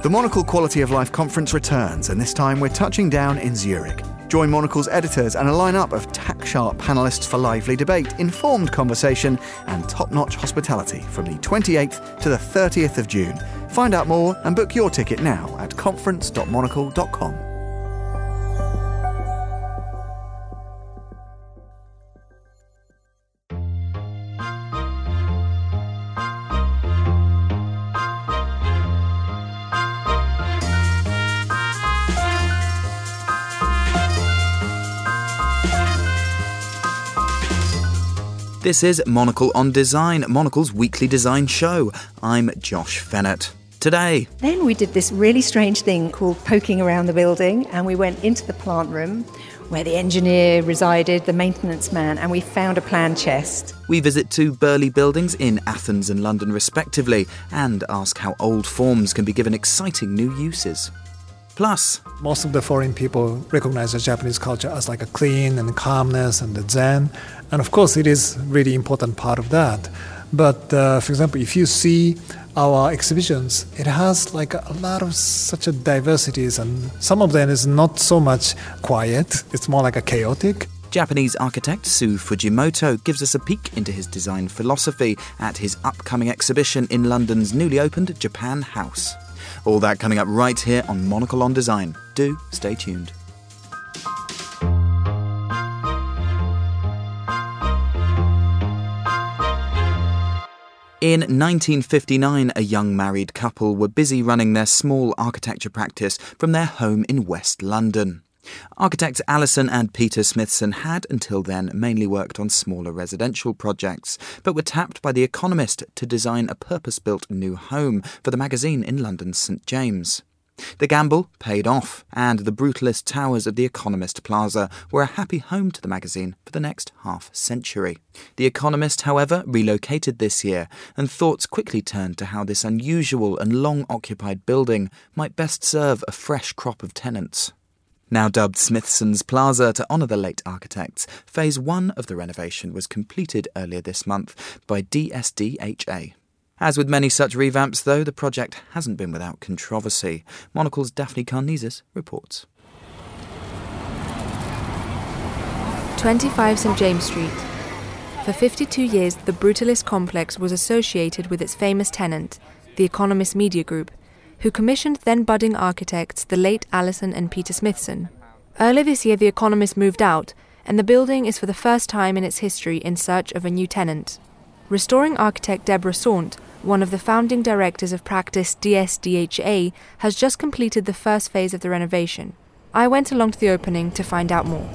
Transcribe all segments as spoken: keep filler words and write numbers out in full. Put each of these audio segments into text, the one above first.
The Monocle Quality of Life Conference returns, and this time we're touching down in Zurich. Join Monocle's editors and a lineup of tack-sharp panellists for lively debate, informed conversation and top-notch hospitality from the twenty-eighth to the thirtieth of June. Find out more and book your ticket now at conference dot monocle dot com. This is Monocle on Design, Monocle's weekly design show. I'm Josh Fennett. Today... Then we did this really strange thing called poking around the building, and we went into the plant room where the engineer resided, the maintenance man, and we found a plan chest. We visit two Burley buildings in Athens and London respectively and ask how old forms can be given exciting new uses. Plus, most of the foreign people recognize the Japanese culture as like a clean and calmness and the Zen. And of course, it is really important part of that. But uh, for example, if you see our exhibitions, it has like a lot of such a diversities, and some of them is not so much quiet. It's more like a chaotic. Japanese architect Sue Fujimoto gives us a peek into his design philosophy at his upcoming exhibition in London's newly opened Japan House. All that coming up right here on Monocle on Design. Do stay tuned. In nineteen fifty-nine, a young married couple were busy running their small architecture practice from their home in West London. Architects Alison and Peter Smithson had, until then, mainly worked on smaller residential projects, but were tapped by The Economist to design a purpose-built new home for the magazine in London's St James. The gamble paid off, and the brutalist towers of The Economist Plaza were a happy home to the magazine for the next half-century. The Economist, however, relocated this year, and thoughts quickly turned to how this unusual and long-occupied building might best serve a fresh crop of tenants. Now dubbed Smithson's Plaza to honour the late architects, phase one of the renovation was completed earlier this month by D S D H A. As with many such revamps, though, the project hasn't been without controversy. Monocle's Daphne Karnizis reports. twenty-five St James Street. For fifty-two years, the Brutalist complex was associated with its famous tenant, the Economist Media Group, who commissioned then-budding architects the late Alison and Peter Smithson. Earlier this year, The Economist moved out, and the building is for the first time in its history in search of a new tenant. Restoring architect Deborah Saunt, one of the founding directors of practice D S D H A, has just completed the first phase of the renovation. I went along to the opening to find out more.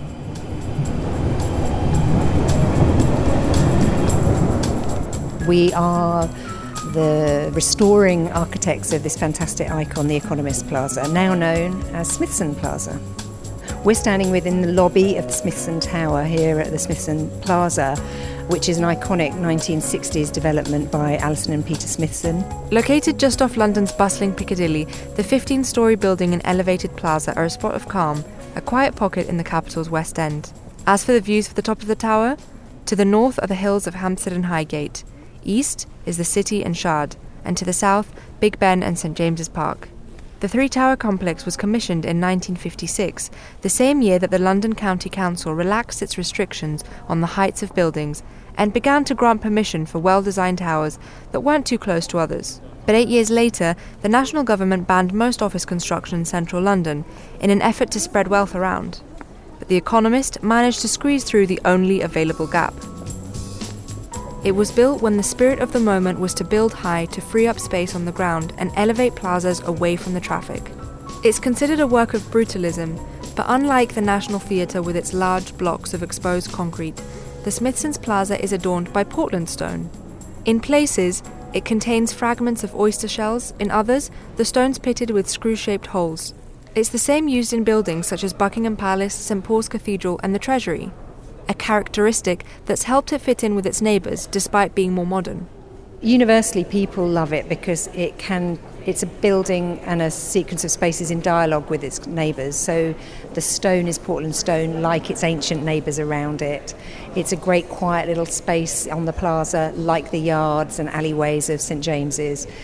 We are the restoring architects of this fantastic icon, the Economist Plaza, now known as Smithson Plaza. We're standing within the lobby of the Smithson Tower here at the Smithson Plaza, which is an iconic nineteen sixties development by Alison and Peter Smithson. Located just off London's bustling Piccadilly, the fifteen-storey building and elevated plaza are a spot of calm, a quiet pocket in the capital's West End. As for the views for the top of the tower, to the north are the hills of Hampstead and Highgate. East is the City and Shard, and to the south, Big Ben and St James's Park. The three-tower complex was commissioned in nineteen fifty-six, the same year that the London County Council relaxed its restrictions on the heights of buildings and began to grant permission for well-designed towers that weren't too close to others. But eight years later, the national government banned most office construction in central London in an effort to spread wealth around. But The Economist managed to squeeze through the only available gap. It was built when the spirit of the moment was to build high to free up space on the ground and elevate plazas away from the traffic. It's considered a work of brutalism, but unlike the National Theatre with its large blocks of exposed concrete, the Smithson's Plaza is adorned by Portland stone. In places, it contains fragments of oyster shells, in others, the stone's pitted with screw-shaped holes. It's the same used in buildings such as Buckingham Palace, St Paul's Cathedral and the Treasury, a characteristic that's helped it fit in with its neighbours despite being more modern. Universally, people love it because it can. It's a building and a sequence of spaces in dialogue with its neighbours. So the stone is Portland stone, like its ancient neighbours around it. It's a great quiet little space on the plaza, like the yards and alleyways of St James's.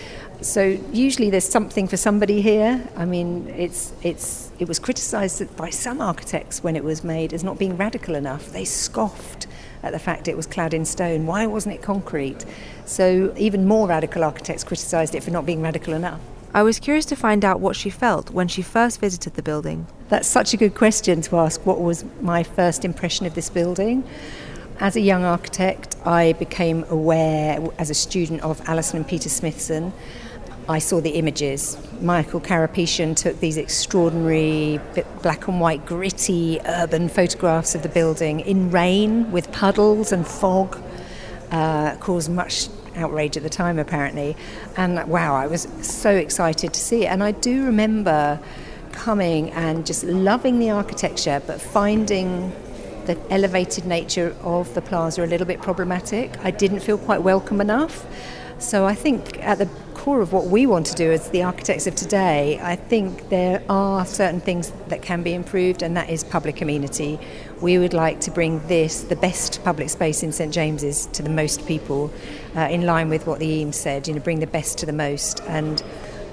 So usually there's something for somebody here. I mean, it's it's it was criticised by some architects when it was made as not being radical enough. They scoffed at the fact it was clad in stone. Why wasn't it concrete? So even more radical architects criticised it for not being radical enough. I was curious to find out what she felt when she first visited the building. That's such a good question to ask. What was my first impression of this building? As a young architect, I became aware, as a student, of Alison and Peter Smithson. I saw the images. Michael Karapetian took these extraordinary black and white, gritty, urban photographs of the building in rain with puddles and fog. Uh, caused much outrage at the time, apparently. And wow, I was so excited to see it. And I do remember coming and just loving the architecture, but finding the elevated nature of the plaza a little bit problematic. I didn't feel quite welcome enough. So I think at the core of what we want to do as the architects of today, I think there are certain things that can be improved, and that is public amenity. We would like to bring this, the best public space in St James's, to the most people, uh, in line with what the E A M said, you know, bring the best to the most. And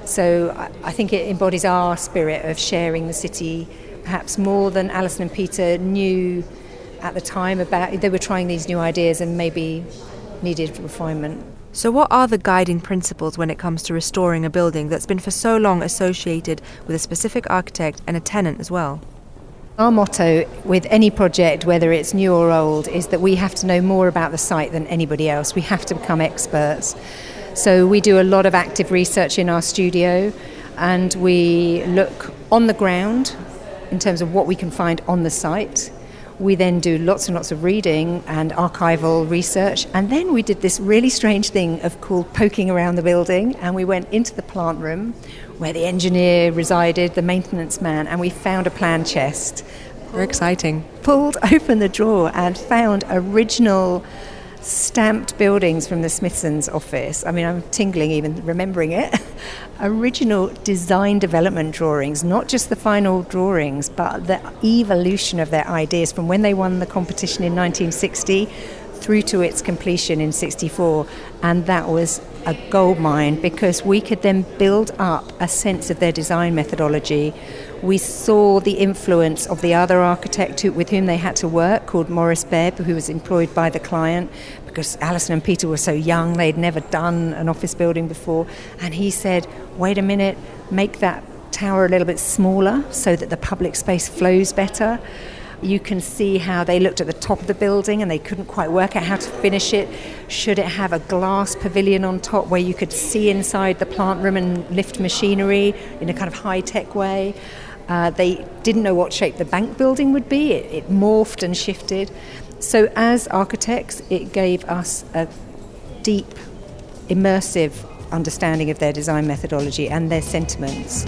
so I, I think it embodies our spirit of sharing the city, perhaps more than Alison and Peter knew at the time about. They were trying these new ideas and maybe needed refinement. So what are the guiding principles when it comes to restoring a building that's been for so long associated with a specific architect and a tenant as well? Our motto with any project, whether it's new or old, is that we have to know more about the site than anybody else. We have to become experts. So we do a lot of active research in our studio, and we look on the ground in terms of what we can find on the site. We then do lots and lots of reading and archival research, and then we did this really strange thing of called poking around the building, and we went into the plant room where the engineer resided, the maintenance man, and we found a plan chest. Very exciting. Pulled open the drawer and found original stamped buildings from the Smithson's office. I mean, I'm tingling even remembering it. Original design development drawings, not just the final drawings, but the evolution of their ideas from when they won the competition in nineteen sixty through to its completion in sixty-four. And that was a goldmine, because we could then build up a sense of their design methodology. We saw the influence of the other architect who, with whom they had to work, called Maurice Bebb, who was employed by the client, because Alison and Peter were so young, they'd never done an office building before. And he said, wait a minute, make that tower a little bit smaller so that the public space flows better. You can see how they looked at the top of the building and they couldn't quite work out how to finish it. Should it have a glass pavilion on top where you could see inside the plant room and lift machinery in a kind of high-tech way? Uh, they didn't know what shape the bank building would be. It, it morphed and shifted. So as architects, it gave us a deep, immersive understanding of their design methodology and their sentiments.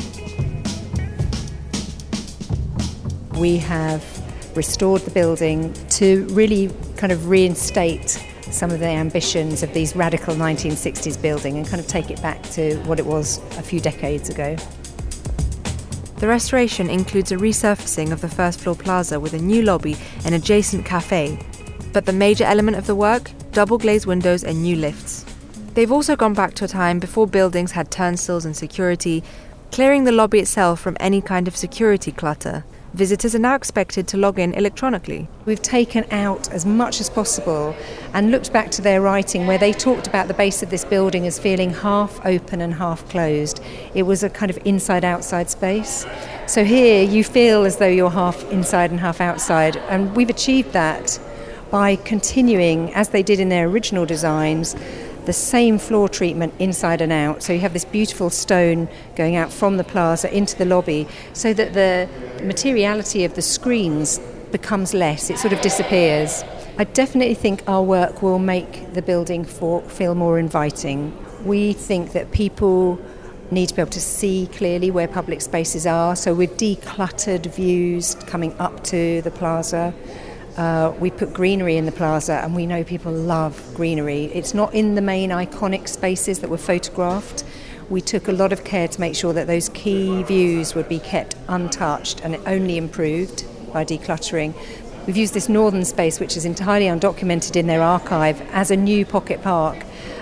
We have restored the building to really kind of reinstate some of the ambitions of these radical nineteen sixties building and kind of take it back to what it was a few decades ago. The restoration includes a resurfacing of the first floor plaza with a new lobby and adjacent cafe. But the major element of the work, double glazed windows and new lifts. They've also gone back to a time before buildings had turnstiles and security, clearing the lobby itself from any kind of security clutter. Visitors are now expected to log in electronically. We've taken out as much as possible and looked back to their writing where they talked about the base of this building as feeling half open and half closed. It was a kind of inside-outside space. So here you feel as though you're half inside and half outside, and we've achieved that by continuing, as they did in their original designs, the same floor treatment inside and out. So you have this beautiful stone going out from the plaza into the lobby so that the materiality of the screens becomes less. It sort of disappears. I definitely think our work will make the building for, feel more inviting. We think that people need to be able to see clearly where public spaces are. So we've decluttered views coming up to the plaza. Uh, we put greenery in the plaza, and we know people love greenery. It's not in the main iconic spaces that were photographed. We took a lot of care to make sure that those key views would be kept untouched and only improved by decluttering. We've used this northern space, which is entirely undocumented in their archive, as a new pocket park.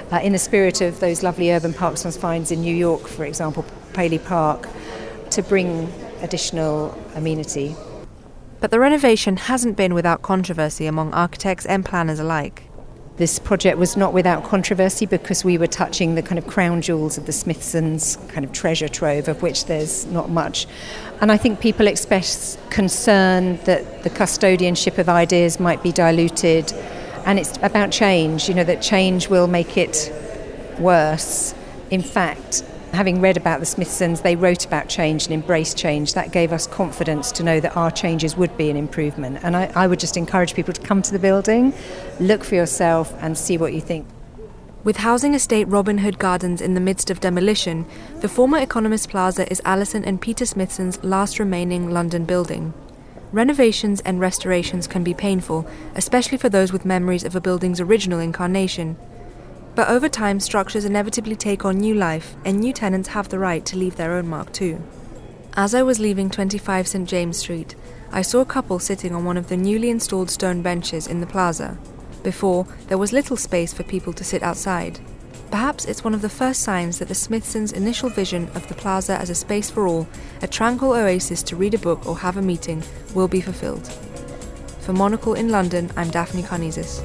uh, in the spirit of those lovely urban parks one finds in New York, for example, Paley Park, to bring additional amenity. But the renovation hasn't been without controversy among architects and planners alike. This project was not without controversy because we were touching the kind of crown jewels of the Smithsons' kind of treasure trove, of which there's not much. And I think people express concern that the custodianship of ideas might be diluted. And it's about change, you know, that change will make it worse. In fact, having read about the Smithsons, they wrote about change and embraced change. That gave us confidence to know that our changes would be an improvement. And I, I would just encourage people to come to the building, look for yourself and see what you think. With housing estate Robin Hood Gardens in the midst of demolition, the former Economist Plaza is Alison and Peter Smithson's last remaining London building. Renovations and restorations can be painful, especially for those with memories of a building's original incarnation. But over time, structures inevitably take on new life, and new tenants have the right to leave their own mark too. As I was leaving twenty-five St James Street, I saw a couple sitting on one of the newly installed stone benches in the plaza. Before, there was little space for people to sit outside. Perhaps it's one of the first signs that the Smithsons' initial vision of the plaza as a space for all, a tranquil oasis to read a book or have a meeting, will be fulfilled. For Monocle in London, I'm Daphne Karnizis.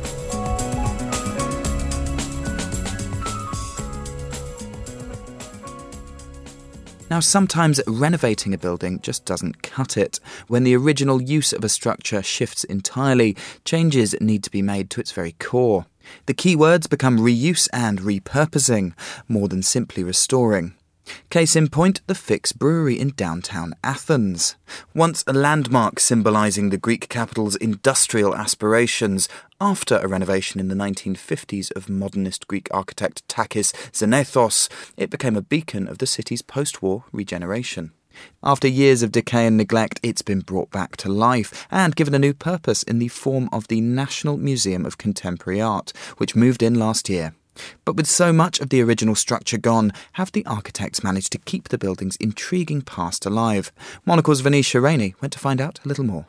Now, sometimes renovating a building just doesn't cut it. When the original use of a structure shifts entirely, changes need to be made to its very core. The key words become reuse and repurposing, more than simply restoring. Case in point, the Fix Brewery in downtown Athens. Once a landmark symbolising the Greek capital's industrial aspirations, after a renovation in the nineteen fifties of modernist Greek architect Takis Xenethos, it became a beacon of the city's post-war regeneration. After years of decay and neglect, it's been brought back to life and given a new purpose in the form of the National Museum of Contemporary Art, which moved in last year. But with so much of the original structure gone, have the architects managed to keep the building's intriguing past alive? Monocle's Venetia Rainey went to find out a little more.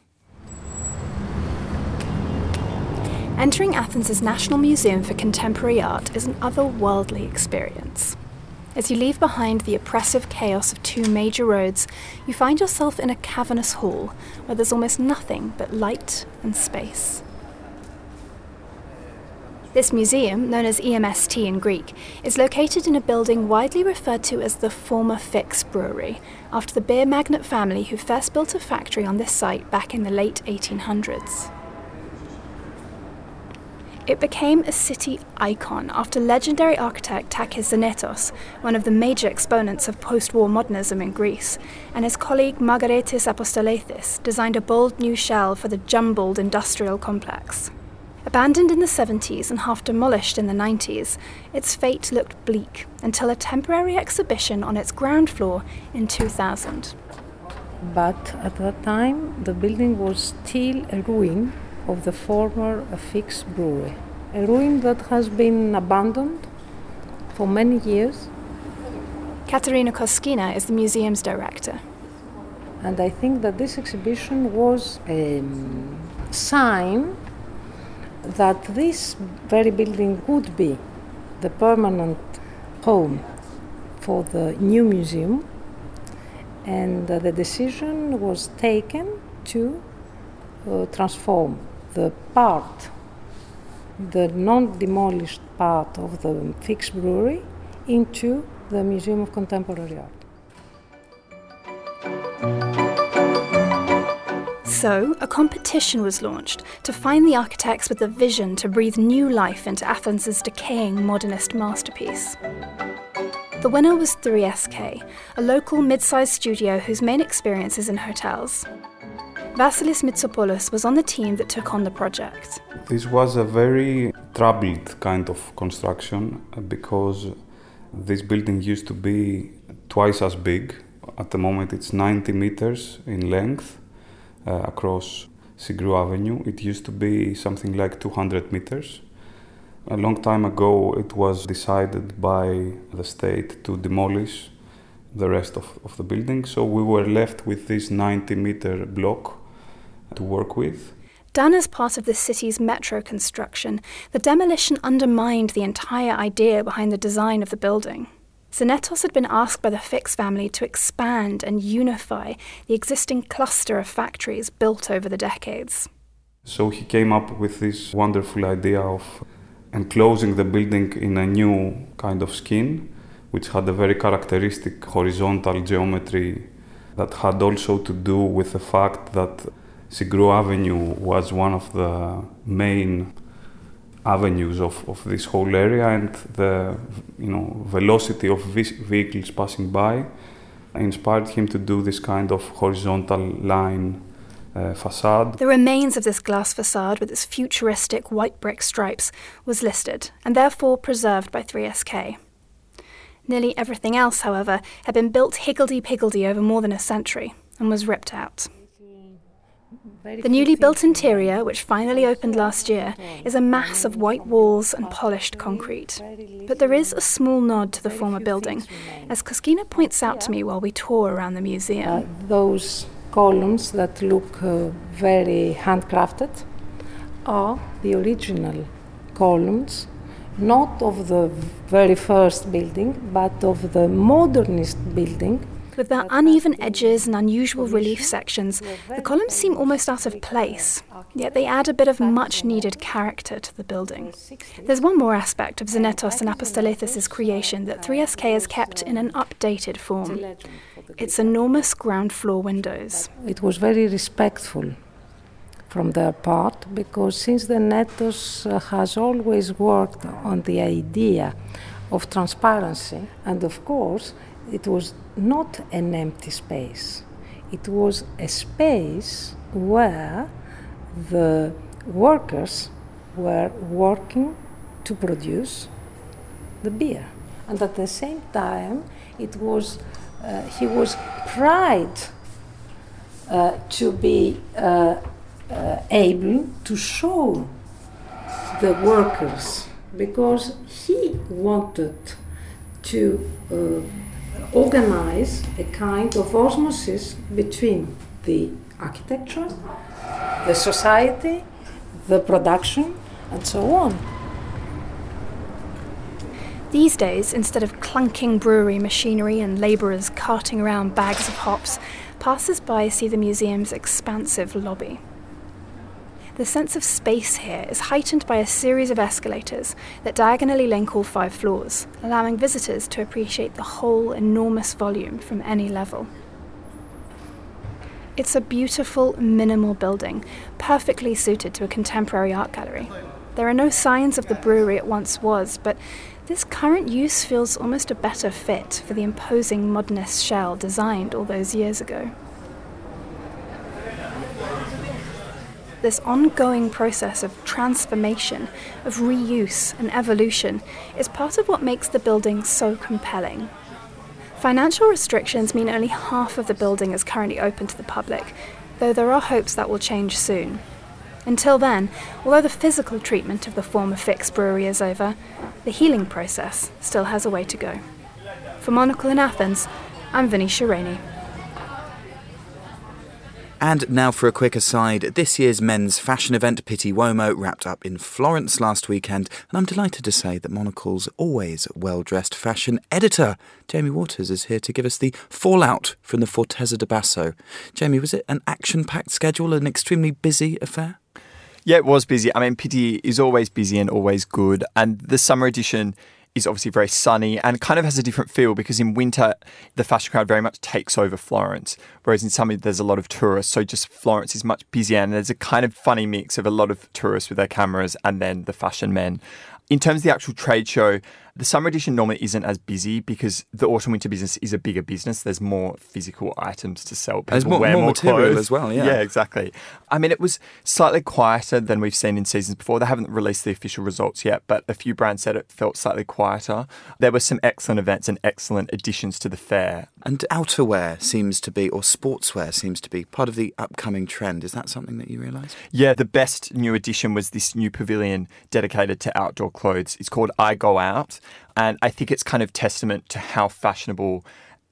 Entering Athens' National Museum for Contemporary Art is an otherworldly experience. As you leave behind the oppressive chaos of two major roads, you find yourself in a cavernous hall where there's almost nothing but light and space. This museum, known as E M S T in Greek, is located in a building widely referred to as the former Fix Brewery, after the beer magnate family who first built a factory on this site back in the late eighteen hundreds. It became a city icon after legendary architect Takis Xenethos, one of the major exponents of post-war modernism in Greece, and his colleague Margaretis Apostoleithis designed a bold new shell for the jumbled industrial complex. Abandoned in the seventies and half demolished in the nineties, its fate looked bleak until a temporary exhibition on its ground floor in two thousand. But at that time, the building was still a ruin of the former Fix Brewery, a ruin that has been abandoned for many years. Katerina Koskina is the museum's director. And I think that this exhibition was a sign that this very building would be the permanent home for the new museum, and uh, the decision was taken to uh, transform the part, the non-demolished part of the Fix Brewery into the Museum of Contemporary Art. So, a competition was launched to find the architects with the vision to breathe new life into Athens' decaying modernist masterpiece. The winner was three S K, a local mid-sized studio whose main experience is in hotels. Vasilis Mitsopoulos was on the team that took on the project. This was a very troubled kind of construction because this building used to be twice as big. At the moment it's ninety meters in length. Uh, across Sigrou Avenue. It used to be something like two hundred meters. A long time ago it was decided by the state to demolish the rest of, of the building, so we were left with this ninety meter block to work with. Done as part of the city's metro construction, the demolition undermined the entire idea behind the design of the building. Xenetos had been asked by the Fix family to expand and unify the existing cluster of factories built over the decades. So he came up with this wonderful idea of enclosing the building in a new kind of skin, which had a very characteristic horizontal geometry that had also to do with the fact that Sigrou Avenue was one of the main avenues of, of this whole area, and the you know velocity of vehicles passing by inspired him to do this kind of horizontal line uh, facade. The remains of this glass facade with its futuristic white brick stripes was listed and therefore preserved by three S K. Nearly everything else, however, had been built higgledy-piggledy over more than a century and was ripped out. The newly built interior, which finally opened last year, is a mass of white walls and polished concrete. But there is a small nod to the former building, as Koskina points out to me while we tour around the museum. Uh, those columns that look uh, very handcrafted are the original columns, not of the very first building, but of the modernist building. With their uneven edges and unusual relief sections, the columns seem almost out of place, yet they add a bit of much-needed character to the building. There's one more aspect of Xenetos and Apostoleithis' creation that three S K has kept in an updated form. Its enormous ground floor windows. It was very respectful from their part, because since Xenetos uh, has always worked on the idea of transparency, and of course it was not an empty space. It was a space where the workers were working to produce the beer. And at the same time, it was uh, he was proud uh, to be uh, uh, able to show the workers, because he wanted to uh, organize a kind of osmosis between the architecture, the society, the production, and so on. These days, instead of clunking brewery machinery and labourers carting around bags of hops, passers-by see the museum's expansive lobby. The sense of space here is heightened by a series of escalators that diagonally link all five floors, allowing visitors to appreciate the whole enormous volume from any level. It's a beautiful, minimal building, perfectly suited to a contemporary art gallery. There are no signs of the brewery it once was, but this current use feels almost a better fit for the imposing modernist shell designed all those years ago. This ongoing process of transformation, of reuse and evolution is part of what makes the building so compelling. Financial restrictions mean only half of the building is currently open to the public, though there are hopes that will change soon. Until then, although the physical treatment of the former Fix brewery is over, the healing process still has a way to go. For Monocle in Athens, I'm Venetia Rainey. And now for a quick aside, this year's men's fashion event Pitti Uomo wrapped up in Florence last weekend, and I'm delighted to say that Monocle's always well-dressed fashion editor, Jamie Waters, is here to give us the fallout from the Fortezza de Basso. Jamie, was it an action-packed schedule, an extremely busy affair? Yeah, it was busy. I mean, Pitti is always busy and always good, and the summer edition is obviously very sunny and kind of has a different feel, because in winter the fashion crowd very much takes over Florence, whereas in summer there's a lot of tourists, so just Florence is much busier, and there's a kind of funny mix of a lot of tourists with their cameras and then the fashion men. In terms of the actual trade show, the summer edition normally isn't as busy because the autumn-winter business is a bigger business. There's more physical items to sell. People There's more, wear more, more material clothes. as well, yeah. Yeah, exactly. I mean, it was slightly quieter than we've seen in seasons before. They haven't released the official results yet, but a few brands said it felt slightly quieter. There were some excellent events and excellent additions to the fair. And outerwear seems to be, or sportswear seems to be, part of the upcoming trend. Is that something that you realise? Yeah, the best new addition was this new pavilion dedicated to outdoor clothes. It's called I Go Out, and I think it's kind of testament to how fashionable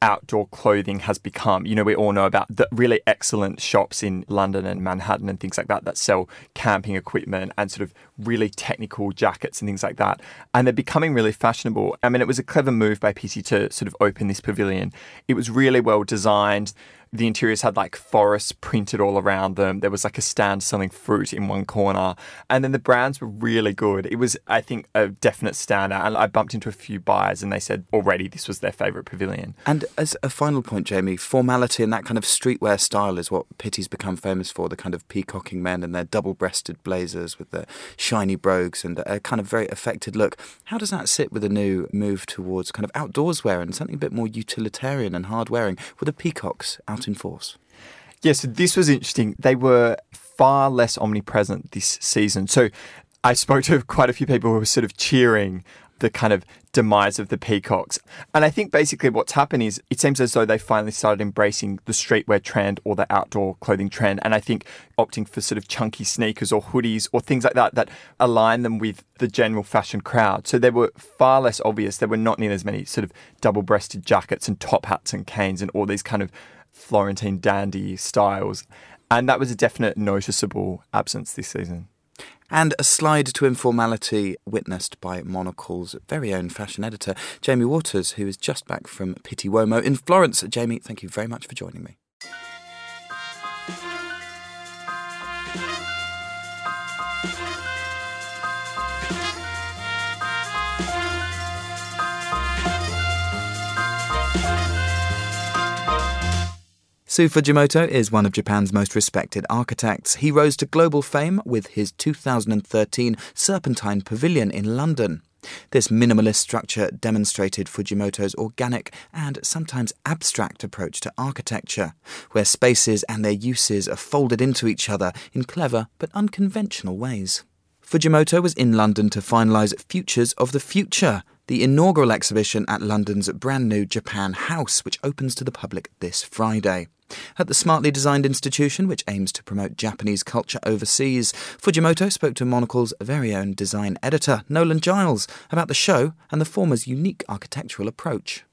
outdoor clothing has become. You know, we all know about the really excellent shops in London and Manhattan and things like that that sell camping equipment and sort of really technical jackets and things like that. And they're becoming really fashionable. I mean, it was a clever move by Pitti to sort of open this pavilion. It was really well designed. The interiors had like forests printed all around them. There was like a stand selling fruit in one corner. And then the brands were really good. It was, I think, a definite standout. And I bumped into a few buyers and they said already this was their favourite pavilion. And as a final point, Jamie, formality and that kind of streetwear style is what Pitti's become famous for, the kind of peacocking men and their double-breasted blazers with their shiny brogues and a kind of very affected look. How does that sit with a new move towards kind of outdoors wear and something a bit more utilitarian and hard-wearing with the peacocks out in force? Yeah, so this was interesting. They were far less omnipresent this season. So I spoke to quite a few people who were sort of cheering the kind of demise of the peacocks. And I think basically what's happened is it seems as though they finally started embracing the streetwear trend or the outdoor clothing trend. And I think opting for sort of chunky sneakers or hoodies or things like that that align them with the general fashion crowd. So they were far less obvious. There were not nearly as many sort of double-breasted jackets and top hats and canes and all these kind of Florentine dandy styles. And that was a definite noticeable absence this season. And a slide to informality witnessed by Monocle's very own fashion editor, Jamie Waters, who is just back from Pitti Uomo in Florence. Jamie, thank you very much for joining me. Sue Fujimoto is one of Japan's most respected architects. He rose to global fame with his two thousand thirteen Serpentine Pavilion in London. This minimalist structure demonstrated Fujimoto's organic and sometimes abstract approach to architecture, where spaces and their uses are folded into each other in clever but unconventional ways. Fujimoto was in London to finalise Futures of the Future, the inaugural exhibition at London's brand new Japan House, which opens to the public this Friday. At the smartly designed institution, which aims to promote Japanese culture overseas, Fujimoto spoke to Monocle's very own design editor, Nolan Giles, about the show and the former's unique architectural approach.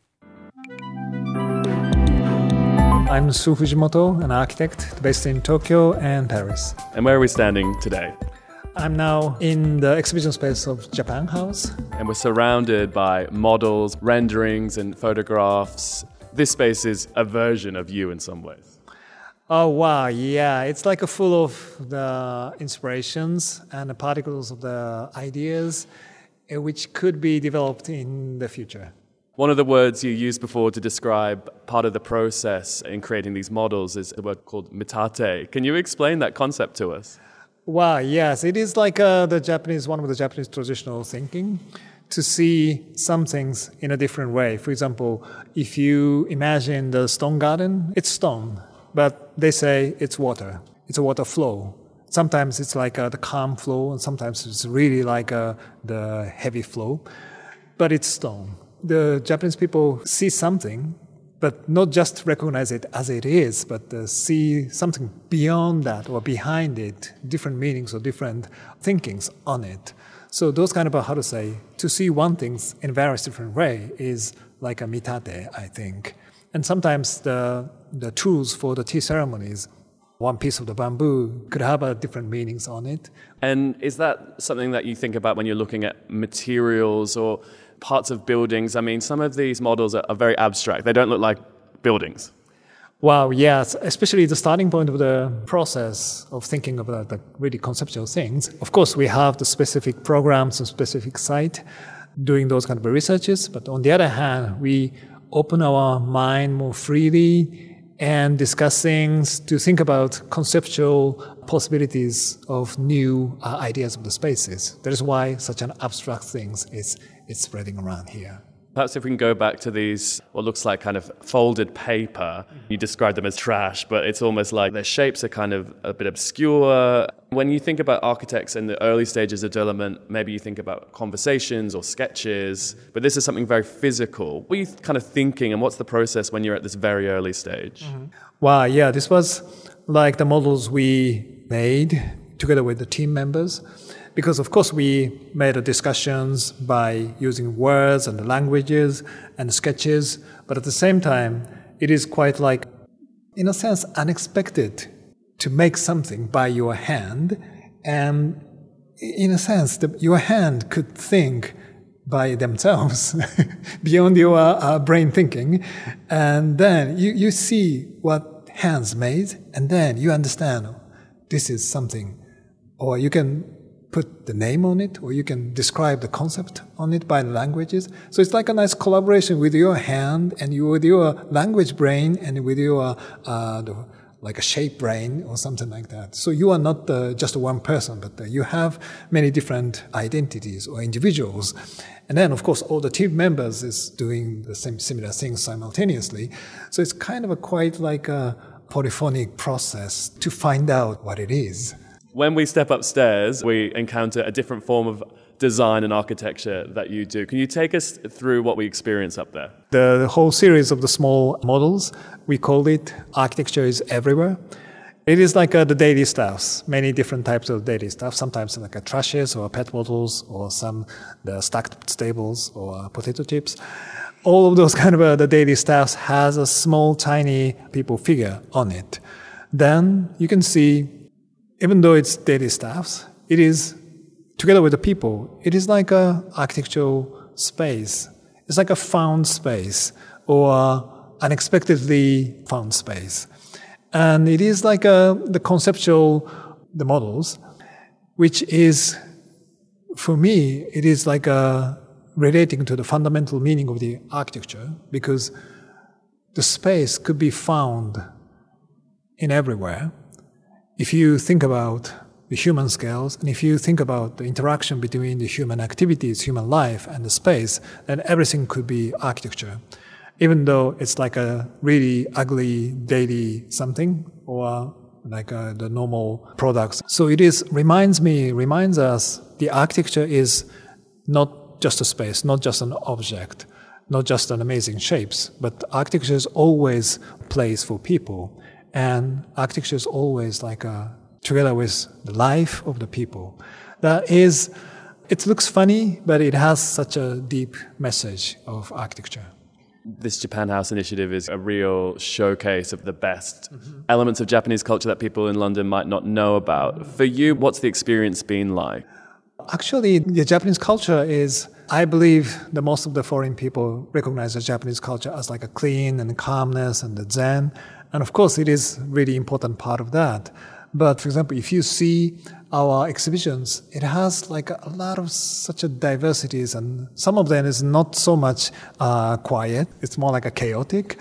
I'm Sue Fujimoto, an architect based in Tokyo and Paris. And where are we standing today? I'm now in the exhibition space of Japan House. And we're surrounded by models, renderings, and photographs. This space is a version of you in some ways. Oh, wow, yeah. It's like a full of the inspirations and the particles of the ideas uh, which could be developed in the future. One of the words you used before to describe part of the process in creating these models is a word called mitate. Can you explain that concept to us? Wow, yes. It is like uh, the Japanese, one of the Japanese traditional thinking, to see some things in a different way. For example, if you imagine the stone garden, it's stone, but they say it's water. It's a water flow. Sometimes it's like uh, the calm flow, and sometimes it's really like uh, the heavy flow, but it's stone. The Japanese people see something, but not just recognize it as it is, but uh, see something beyond that or behind it, different meanings or different thinkings on it. So those kind of, how to say, to see one thing in various different ways is like a mitate, I think. And sometimes the the tools for the tea ceremonies, one piece of the bamboo could have a different meanings on it. And is that something that you think about when you're looking at materials or parts of buildings? I mean, some of these models are, are very abstract. They don't look like buildings. Wow, yes, especially the starting point of the process of thinking about the really conceptual things. Of course, we have the specific programs and specific site doing those kind of researches, but on the other hand, we open our mind more freely and discuss things to think about conceptual possibilities of new uh, ideas of the spaces. That is why such an abstract things is, is spreading around here. Perhaps if we can go back to these, what looks like kind of folded paper. You describe them as trash, but it's almost like their shapes are kind of a bit obscure. When you think about architects in the early stages of development, maybe you think about conversations or sketches, but this is something very physical. What are you kind of thinking, and what's the process when you're at this very early stage? Mm-hmm. Wow, yeah, this was like the models we made together with the team members. Because, of course, we made discussions by using words and languages and sketches, but at the same time, it is quite like, in a sense, unexpected to make something by your hand. And in a sense, the, your hand could think by themselves beyond your uh, brain thinking. And then you, you see what hands made, and then you understand this is something. Or you can put the name on it, or you can describe the concept on it by the languages. So it's like a nice collaboration with your hand and you, with your language brain and with your uh, the, like a shape brain or something like that. So you are not uh, just one person, but uh, you have many different identities or individuals. And then, of course, all the team members is doing the same similar things simultaneously. So it's kind of a quite like a polyphonic process to find out what it is. When we step upstairs, we encounter a different form of design and architecture that you do. Can you take us through what we experience up there? The, the whole series of the small models, we call it Architecture is Everywhere. It is like uh, the daily stuffs, many different types of daily stuff, sometimes like uh, trashes or pet bottles or some the stacked stables or uh, potato chips. All of those kind of uh, the daily stuffs has a small, tiny people figure on it. Then you can see, even though it's daily stuffs, it is, together with the people, it is like a architectural space. It's like a found space or unexpectedly found space. And it is like a, the conceptual, the models, which is, for me, it is like a relating to the fundamental meaning of the architecture, because the space could be found in everywhere. If you think about the human scales, and if you think about the interaction between the human activities, human life, and the space, then everything could be architecture. Even though it's like a really ugly daily something, or like uh, the normal products. So it is, reminds me, reminds us, the architecture is not just a space, not just an object, not just an amazing shapes, but architecture is always a place for people. And architecture is always like a, together with the life of the people. That is, it looks funny, but it has such a deep message of architecture. This Japan House initiative is a real showcase of the best mm-hmm. elements of Japanese culture that people in London might not know about. For you, what's the experience been like? Actually, the Japanese culture is, I believe that most of the foreign people recognize the Japanese culture as like a clean and calmness and the Zen. And of course, it is a really important part of that. But for example, if you see our exhibitions, it has like a lot of such a diversities, and some of them is not so much uh, quiet. It's more like a chaotic.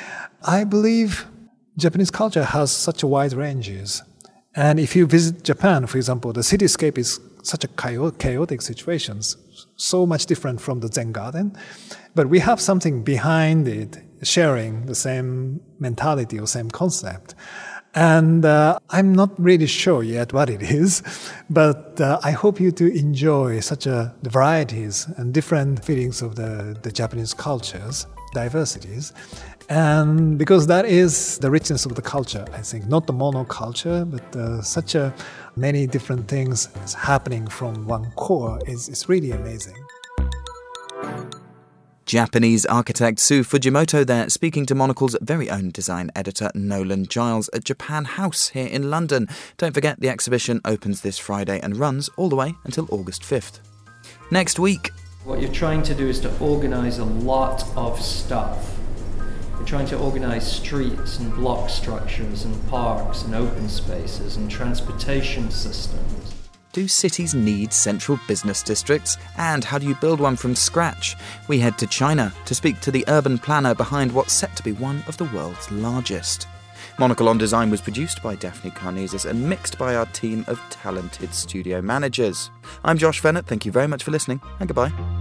I believe Japanese culture has such a wide ranges. And if you visit Japan, for example, the cityscape is such a chaotic situations, so much different from the Zen garden. But we have something behind it, sharing the same mentality or same concept. And uh, I'm not really sure yet what it is, but uh, I hope you to enjoy such a, the varieties and different feelings of the, the Japanese cultures, diversities. And because that is the richness of the culture, I think, not the monoculture, but uh, such a many different things is happening from one core is, is really amazing. Japanese architect Sue Fujimoto there, speaking to Monocle's very own design editor Nolan Giles at Japan House here in London. Don't forget, the exhibition opens this Friday and runs all the way until August fifth. Next week. What you're trying to do is to organise a lot of stuff. You're trying to organise streets and block structures and parks and open spaces and transportation systems. Do cities need central business districts? And how do you build one from scratch? We head to China to speak to the urban planner behind what's set to be one of the world's largest. Monocle on Design was produced by Daphne Karnezis and mixed by our team of talented studio managers. I'm Josh Vennett, thank you very much for listening, and goodbye.